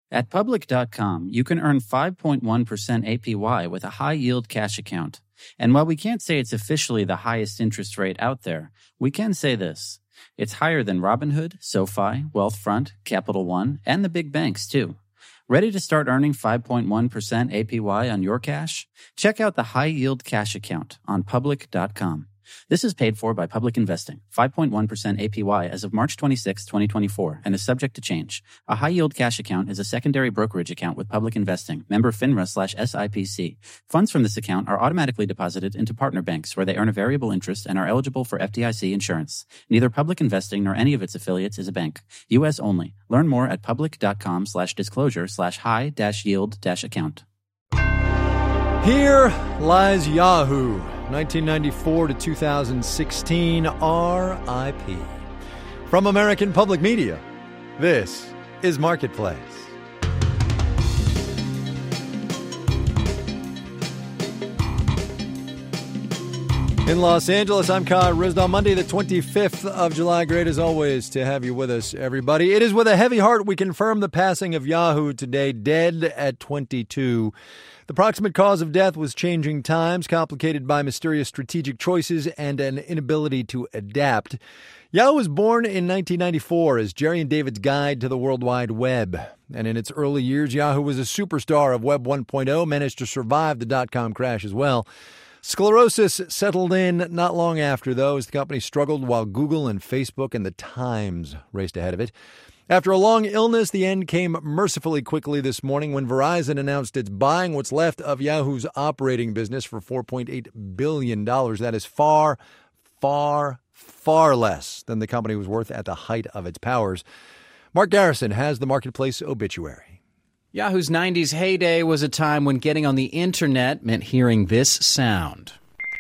At Public.com, you can earn 5.1% APY with a high-yield cash account. And while we can't say it's officially the highest interest rate out there, we can say this. It's higher than Robinhood, SoFi, Wealthfront, Capital One, and the big banks, too. Ready to start earning 5.1% APY on your cash? Check out the high-yield cash account on Public.com. This is paid for by Public Investing, 5.1% APY as of March 26, 2024, and is subject to change. A high-yield cash account is a secondary brokerage account with Public Investing, member FINRA/SIPC. Funds from this account are automatically deposited into partner banks where they earn a variable interest and are eligible for FDIC insurance. Neither Public Investing nor any of its affiliates is a bank. U.S. only. Learn more at public.com/disclosure/high-yield-account. Here lies Yahoo! 1994 to 2016, R.I.P. From American Public Media, this is Marketplace. In Los Angeles, I'm Kai Ryssdal. Monday, the 25th of July. Great as always to have you with us, everybody. It is with a heavy heart we confirm the passing of Yahoo today, dead at 22. The proximate cause of death was changing times, complicated by mysterious strategic choices and an inability to adapt. Yahoo was born in 1994 as Jerry and David's Guide to the World Wide Web. And in its early years, Yahoo was a superstar of Web 1.0, managed to survive the dot-com crash as well. Sclerosis settled in not long after, though, as the company struggled while Google and Facebook and the Times raced ahead of it. After a long illness, the end came mercifully quickly this morning when Verizon announced it's buying what's left of Yahoo's operating business for $4.8 billion. That is far, far, far less than the company was worth at the height of its powers. Mark Garrison has the Marketplace obituary. Yahoo's 90s heyday was a time when getting on the internet meant hearing this sound.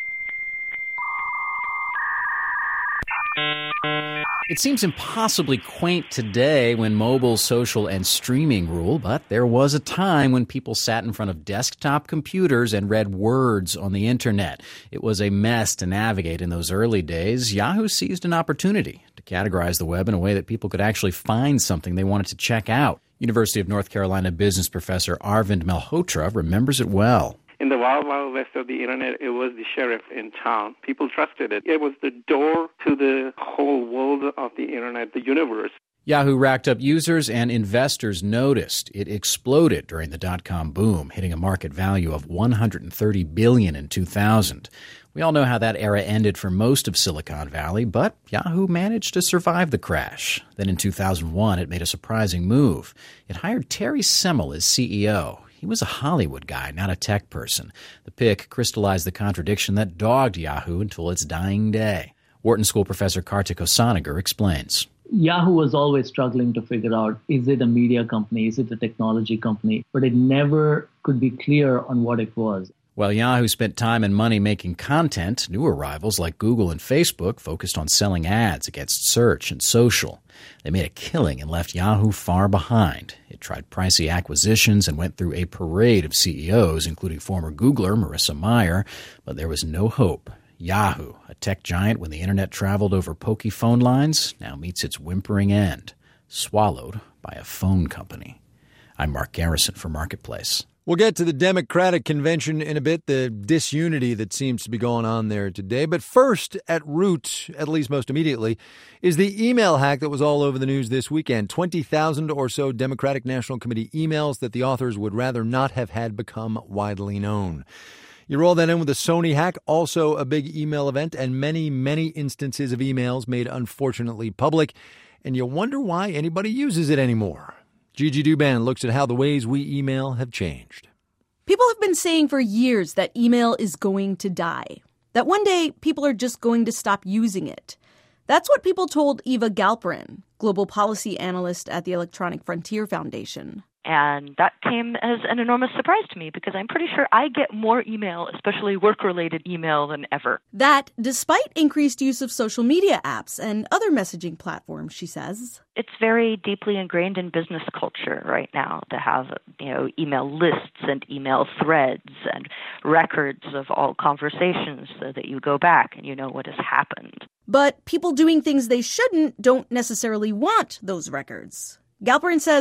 It seems impossibly quaint today when mobile, social, and streaming rule, but there was a time when people sat in front of desktop computers and read words on the internet. It was a mess to navigate in those early days. Yahoo seized an opportunity to categorize the web in a way that people could actually find something they wanted to check out. University of North Carolina business professor Arvind Malhotra remembers it well. In the wild, wild west of the internet, it was the sheriff in town. People trusted it. It was the door to the whole world of the internet, the universe. Yahoo racked up users and investors noticed. It exploded during the dot-com boom, hitting a market value of $130 billion in 2000. We all know how that era ended for most of Silicon Valley, but Yahoo managed to survive the crash. Then in 2001, it made a surprising move. It hired Terry Semel as CEO. He was a Hollywood guy, not a tech person. The pick crystallized the contradiction that dogged Yahoo until its dying day. Wharton School professor Kartik Osanagar explains. Yahoo was always struggling to figure out, is it a media company, is it a technology company? But it never could be clear on what it was. While Yahoo spent time and money making content, newer rivals like Google and Facebook focused on selling ads against search and social. They made a killing and left Yahoo far behind. It tried pricey acquisitions and went through a parade of CEOs, including former Googler Marissa Mayer, but there was no hope. Yahoo, a tech giant when the internet traveled over pokey phone lines, now meets its whimpering end, swallowed by a phone company. I'm Mark Garrison for Marketplace. We'll get to the Democratic convention in a bit, the disunity that seems to be going on there today. But first, at root, at least most immediately, is the email hack that was all over the news this weekend. 20,000 or so Democratic National Committee emails that the authors would rather not have had become widely known. You roll that in with the Sony hack, also a big email event, and many, many instances of emails made unfortunately public. And you wonder why anybody uses it anymore. Gigi Douban looks at how the ways we email have changed. People have been saying for years that email is going to die, that one day people are just going to stop using it. That's what people told Eva Galperin, global policy analyst at the Electronic Frontier Foundation. And that came as an enormous surprise to me because I'm pretty sure I get more email, especially work-related email, than ever. That despite increased use of social media apps and other messaging platforms, she says. It's very deeply ingrained in business culture right now to have, email lists and email threads and records of all conversations so that you go back and you know what has happened. But people doing things they shouldn't don't necessarily want those records. Galperin says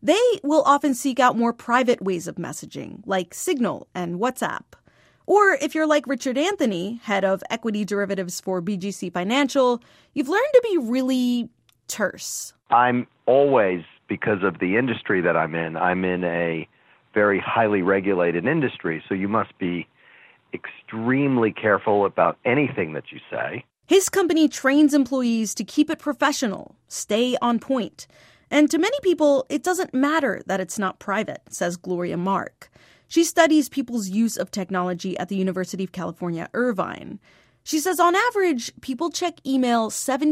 They will often seek out more private ways of messaging, like Signal and WhatsApp. Or if you're like Richard Anthony, head of equity derivatives for BGC Financial, you've learned to be really terse. I'm always, because of the industry that I'm in a very highly regulated industry, so you must be extremely careful about anything that you say. His company trains employees to keep it professional, stay on point. And to many people, it doesn't matter that it's not private, says Gloria Mark. She studies people's use of technology at the University of California, Irvine. She says on average, people check email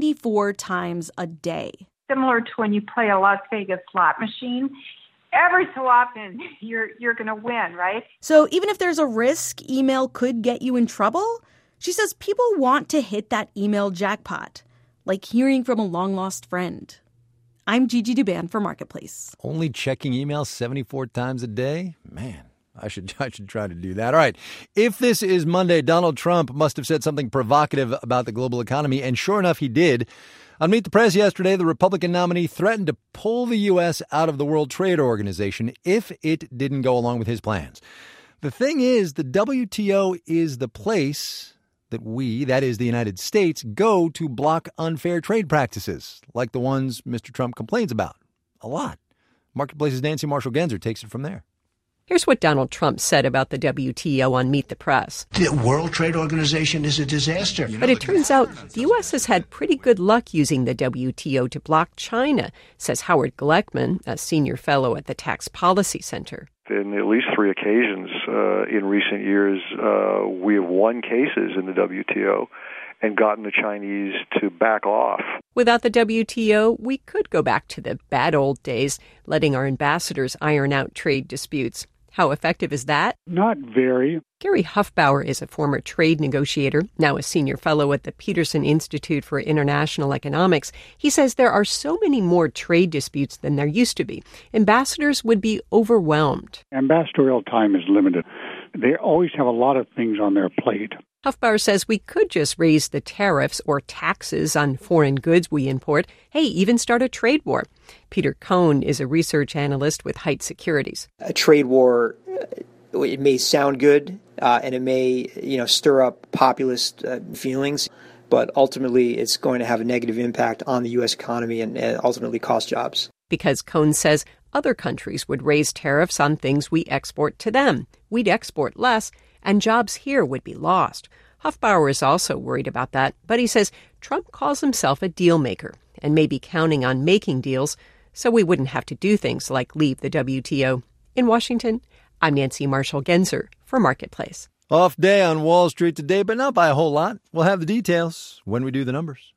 74 times a day. Similar to when you play a Las Vegas slot machine, every so often you're going to win, right? So even if there's a risk email could get you in trouble, she says people want to hit that email jackpot, like hearing from a long-lost friend. I'm Gigi Duban for Marketplace. Only checking email 74 times a day? Man, I should try to do that. All right. If this is Monday, Donald Trump must have said something provocative about the global economy, and sure enough, he did. On Meet the Press yesterday, the Republican nominee threatened to pull the U.S. out of the World Trade Organization if it didn't go along with his plans. The thing is, the WTO is the place that we, that is the United States, go to block unfair trade practices, like the ones Mr. Trump complains about a lot. Marketplace's Nancy Marshall-Genzer takes it from there. Here's what Donald Trump said about the WTO on Meet the Press. The World Trade Organization is a disaster. But it turns out the U.S. has had pretty good luck using the WTO to block China, says Howard Gleckman, a senior fellow at the Tax Policy Center. In at least 3 occasions in recent years, we have won cases in the WTO and gotten the Chinese to back off. Without the WTO, we could go back to the bad old days, letting our ambassadors iron out trade disputes. How effective is that? Not very. Gary Huffbauer is a former trade negotiator, now a senior fellow at the Peterson Institute for International Economics. He says there are so many more trade disputes than there used to be. Ambassadors would be overwhelmed. Ambassadorial time is limited. They always have a lot of things on their plate. Huffbauer says we could just raise the tariffs or taxes on foreign goods we import. Hey, even start a trade war. Peter Cohn is a research analyst with Height Securities. A trade war, it may sound good, and it may, stir up populist feelings, but ultimately it's going to have a negative impact on the U.S. economy and ultimately cost jobs. Because Cohn says other countries would raise tariffs on things we export to them. We'd export less, and jobs here would be lost. Huffbauer is also worried about that, but he says Trump calls himself a deal maker and may be counting on making deals so we wouldn't have to do things like leave the WTO. In Washington, I'm Nancy Marshall-Genzer for Marketplace. Off day on Wall Street today, but not by a whole lot. We'll have the details when we do the numbers.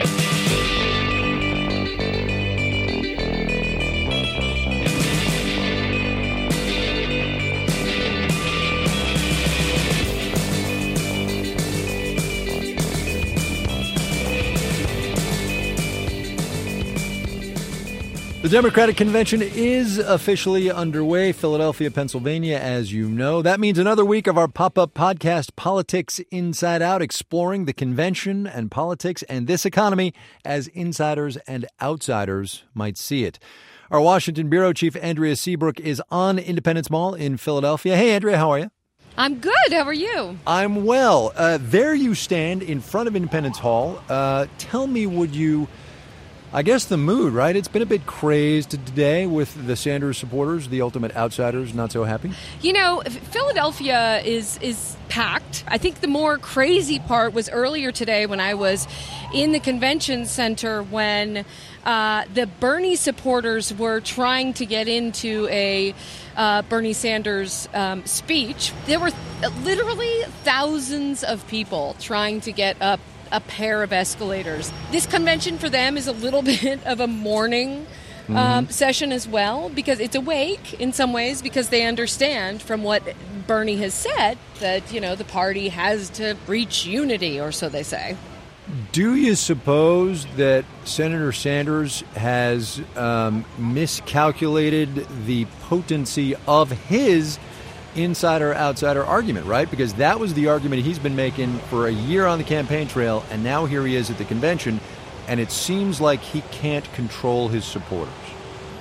The Democratic Convention is officially underway, Philadelphia, Pennsylvania, as you know. That means another week of our pop-up podcast, Politics Inside Out, exploring the convention and politics and this economy as insiders and outsiders might see it. Our Washington bureau chief, Andrea Seabrook, is on Independence Mall in Philadelphia. Hey, Andrea, how are you? I'm good. How are you? I'm well. There you stand in front of Independence Hall. Tell me, would you... I guess the mood, right? It's been a bit crazed today with the Sanders supporters, the ultimate outsiders, not so happy. You know, Philadelphia is packed. I think the more crazy part was earlier today when I was in the convention center when the Bernie supporters were trying to get into a Bernie Sanders speech. There were literally thousands of people trying to get up a pair of escalators. This convention for them is a little bit of a morning session as well, because it's awake in some ways, because they understand from what Bernie has said that, the party has to reach unity, or so they say. Do you suppose that Senator Sanders has miscalculated the potency of his insider-outsider argument, right? Because that was the argument he's been making for a year on the campaign trail, and now here he is at the convention, and it seems like he can't control his supporters.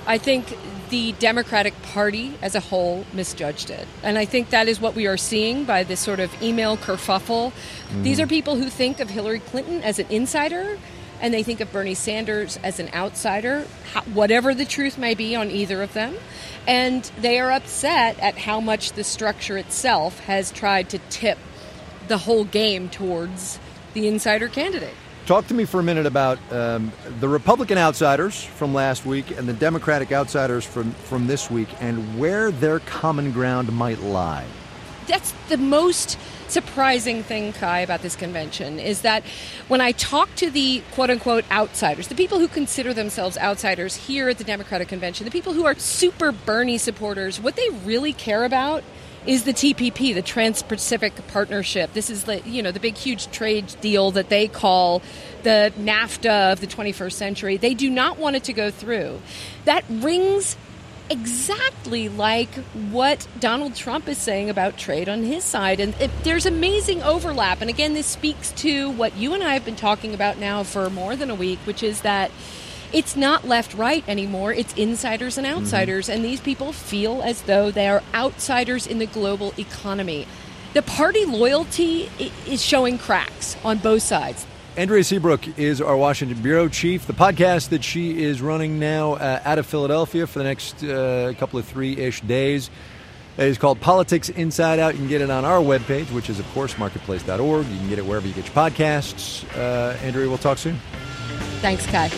I think the Democratic Party as a whole misjudged it. And I think that is what we are seeing by this sort of email kerfuffle. These are people who think of Hillary Clinton as an insider, and they think of Bernie Sanders as an outsider, whatever the truth may be on either of them. And they are upset at how much the structure itself has tried to tip the whole game towards the insider candidate. Talk to me for a minute about the Republican outsiders from last week and the Democratic outsiders from this week and where their common ground might lie. That's the most surprising thing, Kai, about this convention is that when I talk to the quote-unquote outsiders, the people who consider themselves outsiders here at the Democratic Convention, the people who are super Bernie supporters, what they really care about is the TPP, the Trans-Pacific Partnership. This is the big, huge trade deal that they call the NAFTA of the 21st century. They do not want it to go through. That rings exactly like what Donald Trump is saying about trade on his side. And there's amazing overlap. And again, this speaks to what you and I have been talking about now for more than a week, which is that it's not left-right anymore. It's insiders and outsiders. And these people feel as though they are outsiders in the global economy. The party loyalty is showing cracks on both sides. Andrea Seabrook is our Washington bureau chief. The podcast that she is running now out of Philadelphia for the next couple of 3-ish days is called Politics Inside Out. You can get it on our webpage, which is, of course, marketplace.org. You can get it wherever you get your podcasts. Andrea, we'll talk soon. Thanks, Kai.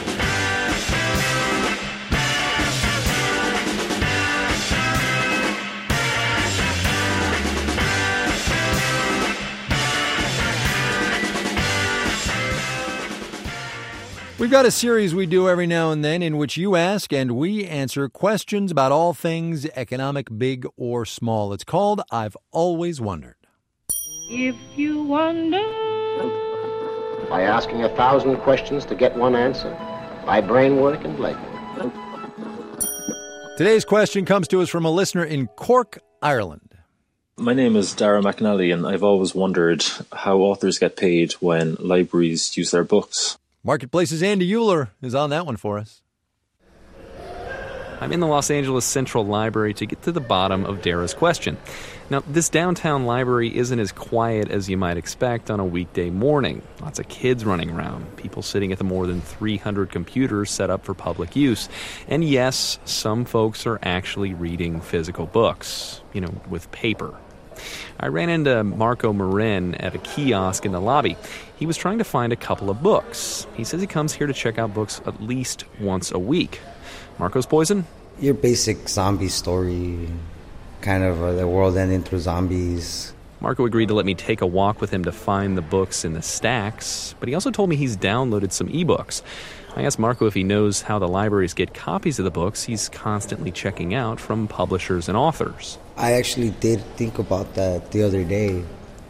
We've got a series we do every now and then in which you ask and we answer questions about all things economic, big or small. It's called I've Always Wondered. If you wonder... By asking 1,000 questions to get one answer. By brain work and leg work. Today's question comes to us from a listener in Cork, Ireland. My name is Dara McAnally, and I've always wondered how authors get paid when libraries use their books. Marketplace's Andy Euler is on that one for us. I'm in the Los Angeles Central Library to get to the bottom of Dara's question. Now, this downtown library isn't as quiet as you might expect on a weekday morning. Lots of kids running around, people sitting at the more than 300 computers set up for public use. And yes, some folks are actually reading physical books, with paper. I ran into Marco Marin at a kiosk in the lobby. He was trying to find a couple of books. He says he comes here to check out books at least once a week. Marco's poison? Your basic zombie story, kind of the world ending through zombies. Marco agreed to let me take a walk with him to find the books in the stacks, but he also told me he's downloaded some ebooks. I asked Marco if he knows how the libraries get copies of the books he's constantly checking out from publishers and authors. I actually did think about that the other day.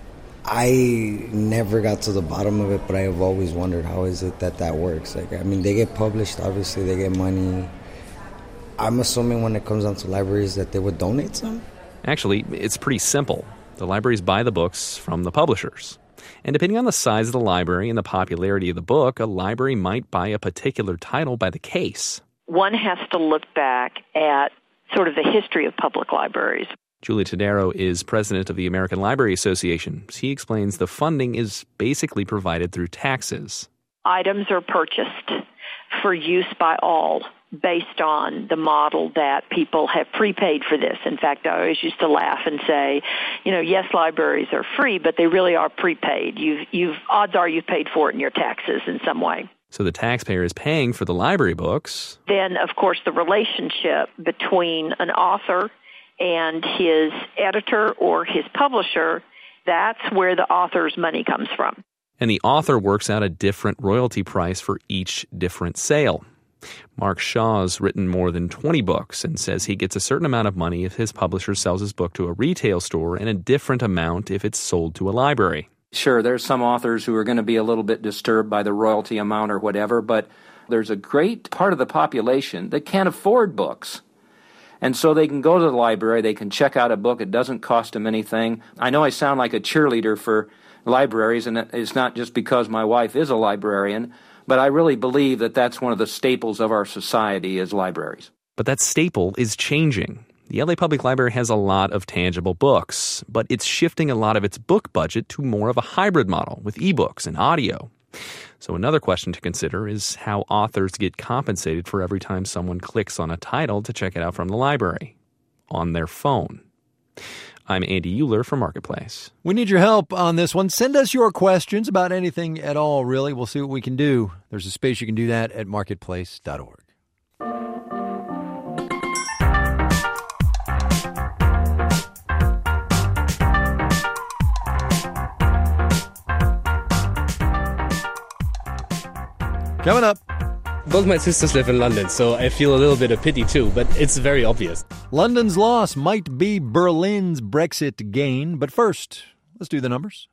I never got to the bottom of it, but I have always wondered how is it that works. They get published, obviously, they get money. I'm assuming when it comes down to libraries that they would donate some? Actually, it's pretty simple. The libraries buy the books from the publishers. And depending on the size of the library and the popularity of the book, a library might buy a particular title by the case. One has to look back at sort of the history of public libraries. Julia Tadero is president of the American Library Association. She explains the funding is basically provided through taxes. Items are purchased for use by all based on the model that people have prepaid for this. In fact, I always used to laugh and say, yes, libraries are free, but they really are prepaid. Odds are you've paid for it in your taxes in some way. So the taxpayer is paying for the library books. Then, of course, the relationship between an author and his editor or his publisher, that's where the author's money comes from. And the author works out a different royalty price for each different sale. Mark Shaw's written more than 20 books and says he gets a certain amount of money if his publisher sells his book to a retail store and a different amount if it's sold to a library. Sure, there's some authors who are going to be a little bit disturbed by the royalty amount or whatever, but there's a great part of the population that can't afford books. And so they can go to the library, they can check out a book, it doesn't cost them anything. I know I sound like a cheerleader for libraries, and it's not just because my wife is a librarian, But I really believe that that's one of the staples of our society is libraries. But that staple is changing. The LA Public Library has a lot of tangible books, but it's shifting a lot of its book budget to more of a hybrid model with ebooks and audio. So another question to consider is how authors get compensated for every time someone clicks on a title to check it out from the library on their phone. I'm Andy Euler for Marketplace. We need your help on this one. Send us your questions about anything at all, really. We'll see what we can do. There's a space you can do that at marketplace.org. Coming up. Both my sisters live in London, so I feel a little bit of pity too, but it's very obvious. London's loss might be Berlin's Brexit gain, but first, let's do the numbers.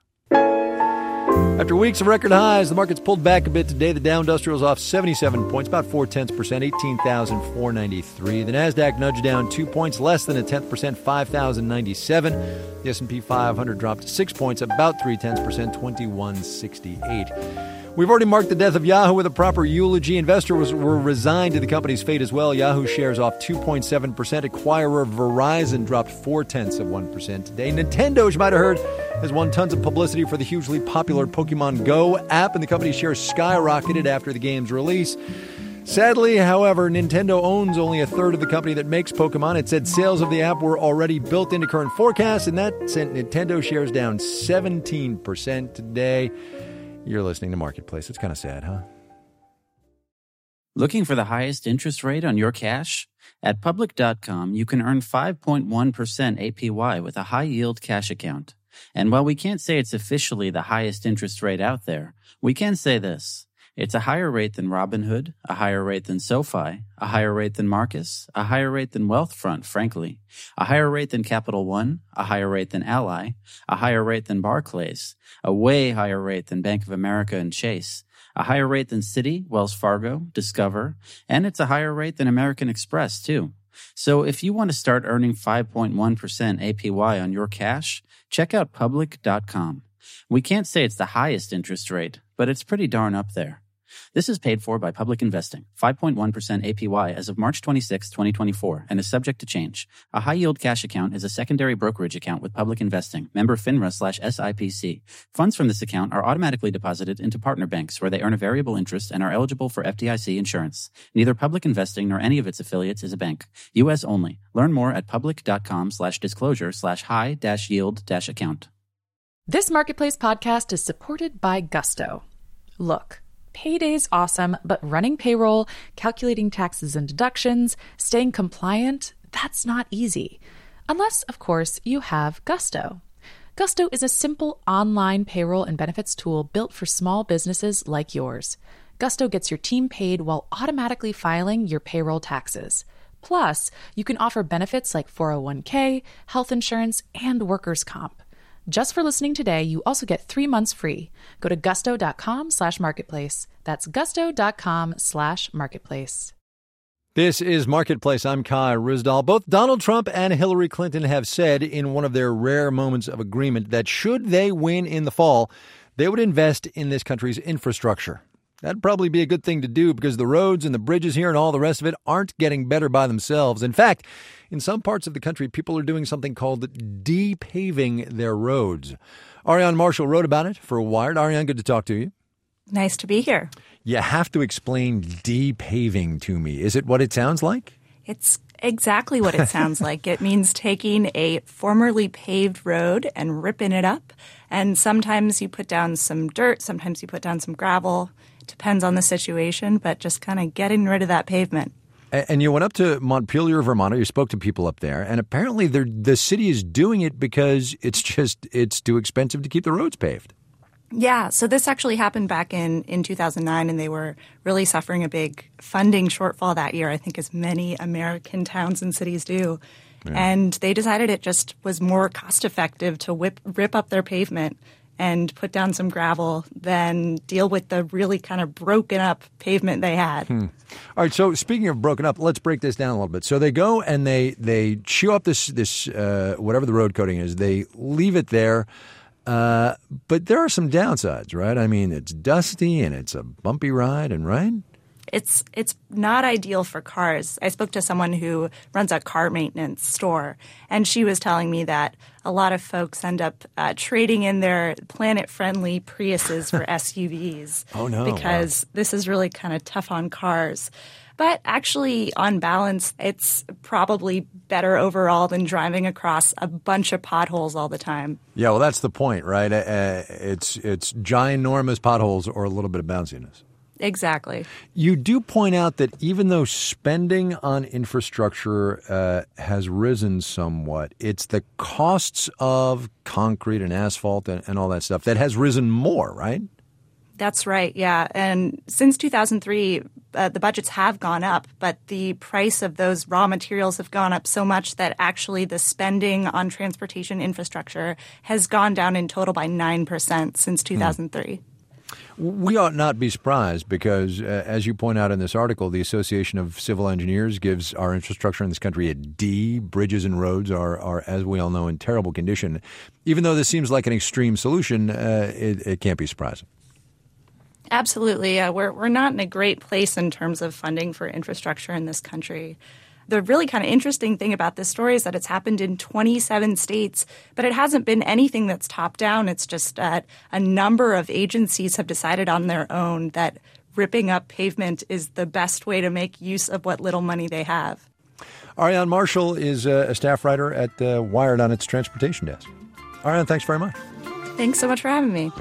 After weeks of record highs, the market's pulled back a bit today. The Dow Industrial's off 77 points, about 0.4%, 18,493. The Nasdaq nudged down 2 points, less than 0.1%, 5,097. The S&P 500 dropped 6 points, about 0.3%, 2168. We've already marked the death of Yahoo with a proper eulogy. Investors were resigned to the company's fate as well. Yahoo shares off 2.7%. Acquirer Verizon dropped 0.4% today. Nintendo, as you might have heard, has won tons of publicity for the hugely popular Pokemon Go app, and the company's shares skyrocketed after the game's release. Sadly, however, Nintendo owns only a third of the company that makes Pokemon. It said sales of the app were already built into current forecasts, and that sent Nintendo shares down 17% today. You're listening to Marketplace. It's kind of sad, huh? Looking for the highest interest rate on your cash? At Public.com, you can earn 5.1% APY with a high-yield cash account. And while we can't say it's officially the highest interest rate out there, we can say this. It's a higher rate than Robinhood, a higher rate than SoFi, a higher rate than Marcus, a higher rate than Wealthfront, frankly, a higher rate than Capital One, a higher rate than Ally, a higher rate than Barclays, a way higher rate than Bank of America and Chase, a higher rate than Citi, Wells Fargo, Discover, and it's a higher rate than American Express, too. So if you want to start earning 5.1% APY on your cash, check out Public.com. We can't say it's the highest interest rate, but it's pretty darn up there. This is paid for by Public Investing, 5.1% APY as of March 26, 2024, and is subject to change. A high-yield cash account is a secondary brokerage account with Public Investing, member FINRA/SIPC. Funds from this account are automatically deposited into partner banks where they earn a variable interest and are eligible for FDIC insurance. Neither Public Investing nor any of its affiliates is a bank. U.S. only. Learn more at public.com/disclosure/high-yield-account. This Marketplace podcast is supported by Gusto. Look. Payday's awesome, but running payroll, calculating taxes and deductions, staying compliant, that's not easy. Unless, of course, you have Gusto. Gusto is a simple online payroll and benefits tool built for small businesses like yours. Gusto gets your team paid while automatically filing your payroll taxes. Plus, you can offer benefits like 401k, health insurance, and workers' comp. Just for listening today, you also get 3 months free. Go to gusto.com/marketplace. That's gusto.com/marketplace. This is Marketplace. I'm Kai Ryssdal. Both Donald Trump and Hillary Clinton have said in one of their rare moments of agreement that should they win in the fall, they would invest in this country's infrastructure. That'd probably be a good thing to do because the roads and the bridges here and all the rest of it aren't getting better by themselves. In fact, in some parts of the country, people are doing something called de-paving their roads. Ariane Marshall wrote about it for Wired. Ariane, good to talk to you. Nice to be here. You have to explain de-paving to me. Is it what it sounds like? It's exactly what it sounds like. It means taking a formerly paved road and ripping it up. And sometimes you put down some dirt, sometimes you put down some gravel. Depends on the situation, but just kind of getting rid of that pavement. And you went up to Montpelier, Vermont. You spoke to people up there, and apparently the city is doing it because it's too expensive to keep the roads paved. Yeah, so this actually happened back in 2009, and they were really suffering a big funding shortfall that year, I think as many American towns and cities do. Yeah. And they decided it just was more cost-effective to rip up their pavement and put down some gravel than deal with the really kind of broken up pavement they had. All right, so speaking of broken up, let's break this down a little bit. So they go and they chew up this whatever the road coating is. They leave it there. But there are some downsides, right? I mean, it's dusty and it's a bumpy ride, and right? It's not ideal for cars. I spoke to someone who runs a car maintenance store, and she was telling me that a lot of folks end up trading in their planet-friendly Priuses for SUVs. Oh, no. Because this is really kind of tough on cars. But actually, on balance, it's probably better overall than driving across a bunch of potholes all the time. Yeah, well, that's the point, right? It's ginormous potholes or a little bit of bounciness. Exactly. You do point out that even though spending on infrastructure has risen somewhat, it's the costs of concrete and asphalt and all that stuff that has risen more, right? That's right, yeah. And since 2003, the budgets have gone up, but the price of those raw materials have gone up so much that actually the spending on transportation infrastructure has gone down in total by 9% since 2003. We ought not be surprised because, as you point out in this article, the Association of Civil Engineers gives our infrastructure in this country a D. Bridges and roads are, as we all know, in terrible condition. Even though this seems like an extreme solution, it can't be surprising. Absolutely. We're not in a great place in terms of funding for infrastructure in this country. The really kind of interesting thing about this story is that it's happened in 27 states, but it hasn't been anything that's top-down. It's just a number of agencies have decided on their own that ripping up pavement is the best way to make use of what little money they have. Ariane Marshall is a staff writer at Wired on its transportation desk. Ariane, thanks very much. Thanks so much for having me.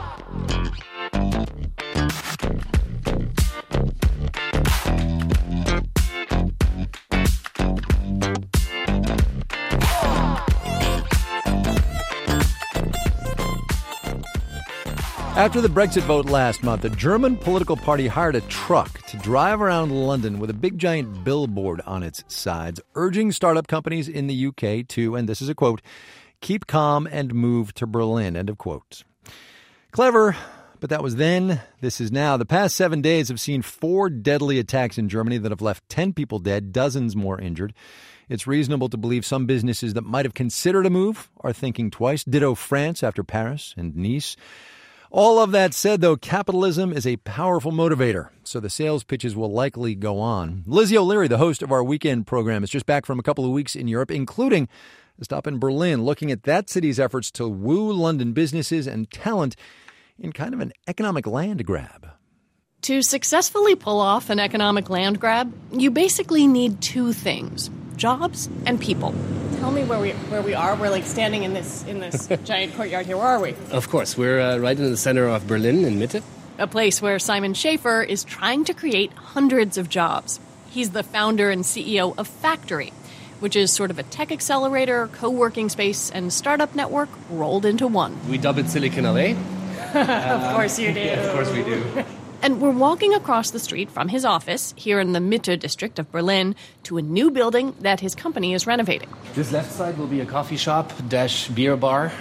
After the Brexit vote last month, a German political party hired a truck to drive around London with a big giant billboard on its sides, urging startup companies in the UK to, and this is a quote, keep calm and move to Berlin, end of quote. Clever, but that was then. This is now. The past 7 days have seen 4 deadly attacks in Germany that have left 10 people dead, dozens more injured. It's reasonable to believe some businesses that might have considered a move are thinking twice. Ditto France after Paris and Nice. All of that said, though, capitalism is a powerful motivator, so the sales pitches will likely go on. Lizzie O'Leary, the host of our weekend program, is just back from a couple of weeks in Europe, including a stop in Berlin, looking at that city's efforts to woo London businesses and talent in kind of an economic land grab. To successfully pull off an economic land grab, you basically need 2 things: jobs and people. Tell me where we are. We're like standing in this giant courtyard here. Where are we? Of course, we're right in the center of Berlin, in Mitte. A place where Simon Schäfer is trying to create hundreds of jobs. He's the founder and CEO of Factory, which is sort of a tech accelerator, co-working space, and startup network rolled into one. We dub it Silicon Alley. Of course you do. Yeah, of course we do. And we're walking across the street from his office here in the Mitte district of Berlin to a new building that his company is renovating. This left side will be a coffee shop / beer bar.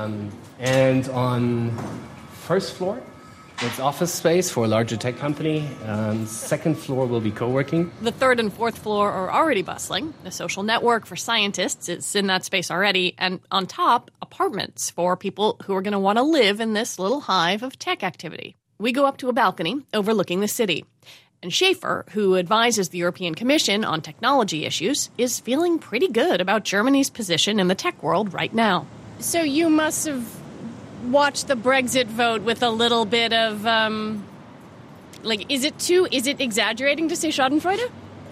And on first floor, it's office space for a larger tech company. Second floor will be co-working. The third and fourth floor are already bustling. The social network for scientists is in that space already. And on top, apartments for people who are going to want to live in this little hive of tech activity. We go up to a balcony overlooking the city. And Schäfer, who advises the European Commission on technology issues, is feeling pretty good about Germany's position in the tech world right now. So you must have watched the Brexit vote with a little bit of, is it exaggerating to say schadenfreude?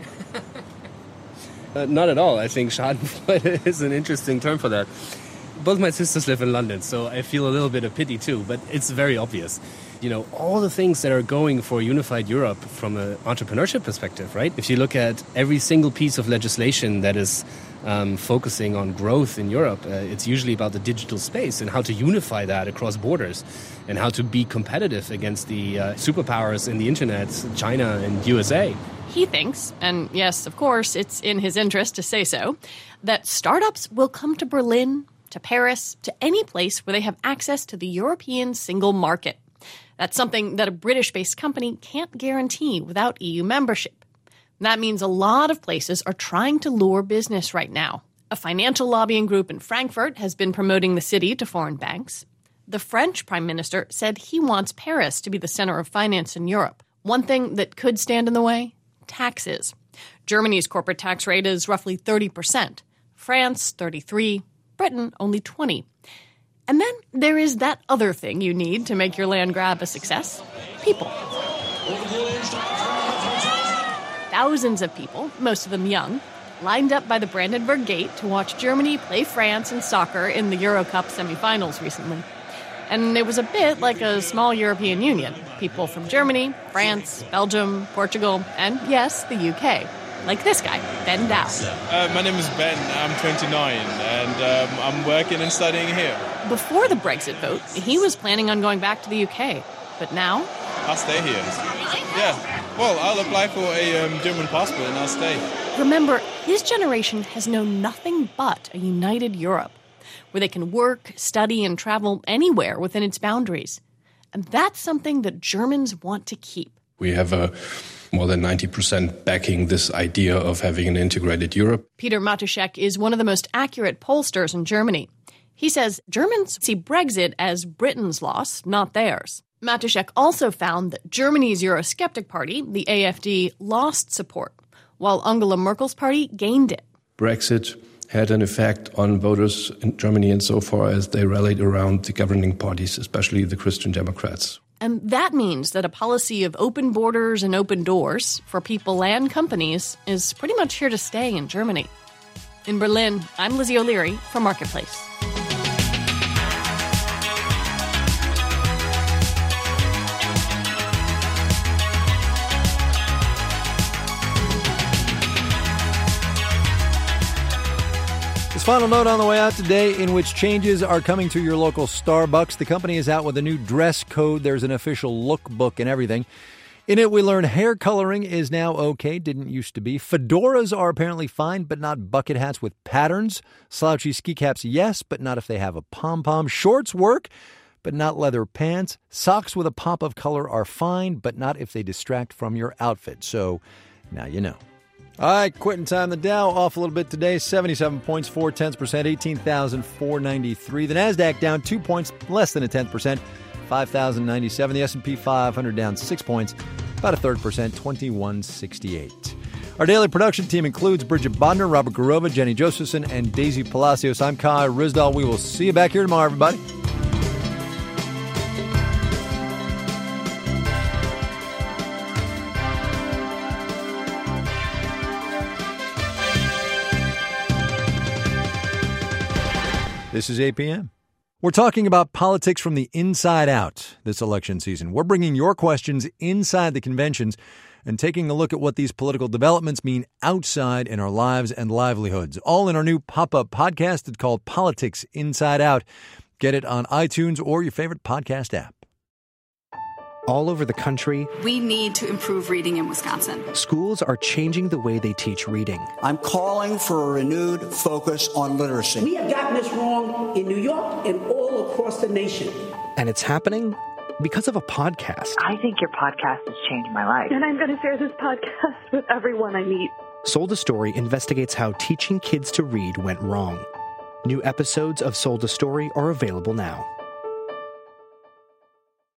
Not at all. I think schadenfreude is an interesting term for that. Both my sisters live in London, so I feel a little bit of pity too, but it's very obvious. You know, all the things that are going for unified Europe from an entrepreneurship perspective, right? If you look at every single piece of legislation that is focusing on growth in Europe, it's usually about the digital space and how to unify that across borders and how to be competitive against the superpowers in the internet, China and USA. He thinks, and yes, of course, it's in his interest to say so, that startups will come to Berlin, to Paris, to any place where they have access to the European single market. That's something that a British-based company can't guarantee without EU membership. That means a lot of places are trying to lure business right now. A financial lobbying group in Frankfurt has been promoting the city to foreign banks. The French prime minister said he wants Paris to be the center of finance in Europe. One thing that could stand in the way? Taxes. Germany's corporate tax rate is roughly 30%. France, 33%. Britain, only 20%. And then there is that other thing you need to make your land grab a success. People. Thousands of people, most of them young, lined up by the Brandenburg Gate to watch Germany play France in soccer in the Euro Cup semifinals recently. And it was a bit like a small European Union. People from Germany, France, Belgium, Portugal, and yes, the UK. Like this guy, Ben Dow. My name is Ben. I'm 29, and I'm working and studying here. Before the Brexit vote, he was planning on going back to the UK. But now? I'll stay here. Yeah. Well, I'll apply for a German passport and I'll stay. Remember, his generation has known nothing but a united Europe, where they can work, study, and travel anywhere within its boundaries. And that's something that Germans want to keep. We have more than 90% backing this idea of having an integrated Europe. Peter Matuszek is one of the most accurate pollsters in Germany. He says Germans see Brexit as Britain's loss, not theirs. Matuszek also found that Germany's Eurosceptic party, the AfD, lost support, while Angela Merkel's party gained it. Brexit had an effect on voters in Germany insofar as they rallied around the governing parties, especially the Christian Democrats. And that means that a policy of open borders and open doors for people and companies is pretty much here to stay in Germany. In Berlin, I'm Lizzie O'Leary for Marketplace. Final note on the way out today, in which changes are coming to your local Starbucks. The company is out with a new dress code. There's an official lookbook and everything. In it, we learn hair coloring is now okay. Didn't used to be. Fedoras are apparently fine, but not bucket hats with patterns. Slouchy ski caps, yes, but not if they have a pom-pom. Shorts work, but not leather pants. Socks with a pop of color are fine, but not if they distract from your outfit. So now you know. All right, quitting time. The Dow off a little bit today, 77 points, 0.4%, 18,493. The Nasdaq down 2 points, less than 0.1%, 5,097. The S&P 500 down 6 points, about 0.33%, 2168. Our daily production team includes Bridget Bodner, Robert Garova, Jenny Josephson, and Daisy Palacios. I'm Kai Ryssdal. We will see you back here tomorrow, everybody. This is 8 p.m. We're talking about politics from the inside out this election season. We're bringing your questions inside the conventions and taking a look at what these political developments mean outside in our lives and livelihoods. All in our new pop-up podcast. It's called Politics Inside Out. Get it on iTunes or your favorite podcast app. All over the country, we need to improve reading in Wisconsin. Schools are changing the way they teach reading. I'm calling for a renewed focus on literacy. We have gotten this wrong in New York and all across the nation. And it's happening because of a podcast. I think your podcast has changed my life. And I'm going to share this podcast with everyone I meet. Sold a Story investigates how teaching kids to read went wrong. New episodes of Sold a Story are available now.